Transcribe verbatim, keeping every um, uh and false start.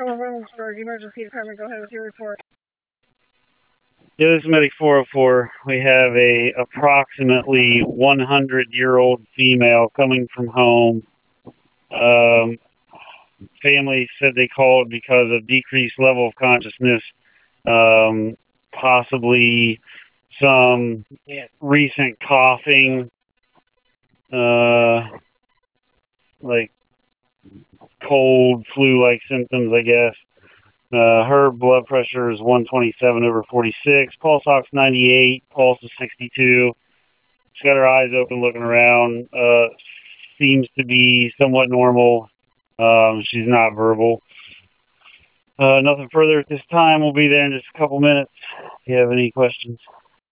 Emergency department, go ahead with your report. Yeah, this is Medic four oh four. We have a approximately one hundred year old female coming from home. Um, family said they called because of decreased level of consciousness, um, possibly some recent coughing, uh, like cold, flu-like symptoms, I guess. Uh, her blood pressure is one twenty-seven over forty-six. Pulse ox ninety-eight. Pulse is sixty-two. She's got her eyes open, looking around. Uh, seems to be somewhat normal. Um, she's not verbal. Uh, nothing further at this time. We'll be there in just a couple minutes if you have any questions.